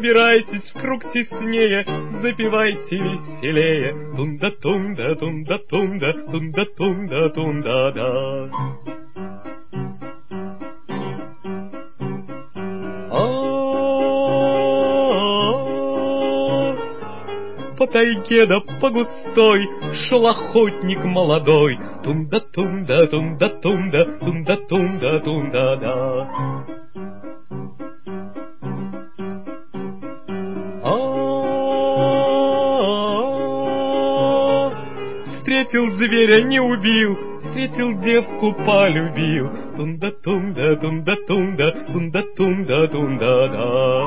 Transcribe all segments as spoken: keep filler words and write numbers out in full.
собирайтесь в круг теснее, запевайте веселее. Тунда-тунда, тунда-тунда, тунда-тунда, тунда-да. По тайге да по густой шел охотник молодой. Тунда-тунда, тунда-тунда, тунда-тунда, тунда-да. Встретил зверя, не убил, встретил девку, полюбил. Тунда-тунда, тунда-тунда, тунда-тунда, тунда-да.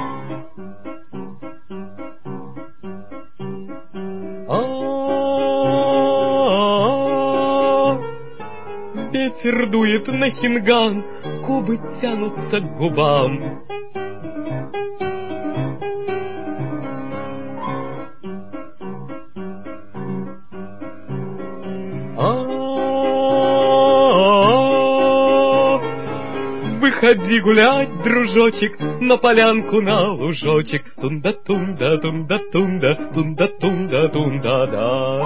Ветер дует на хинган, губы тянутся к губам. Выходи гулять, дружочек, на полянку, на лужочек. Тунда-тунда, тунда-тунда, тунда-тунда, тунда-да.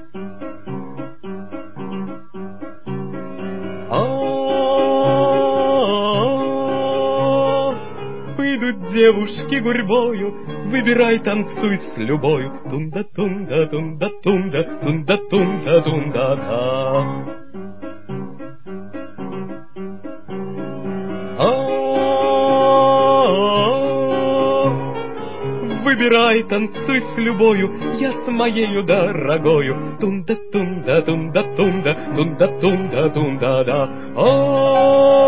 Выйдут девушки гурьбою, выбирай, танцуй с любою. Тунда-тунда, тунда-тунда, тунда-тунда, тунда-да. Выбирай, танцуй с любою, я с моею дорогою. Тунда-тунда, тунда-тунда, тунда-тунда, тунда-да.